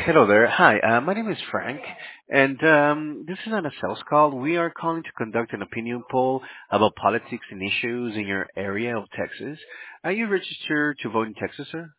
Hello there. Hi, my name is Frank, and this is not a sales call. We are calling to conduct an opinion poll about politics and issues in your area of Texas. Are you registered to vote in Texas, sir?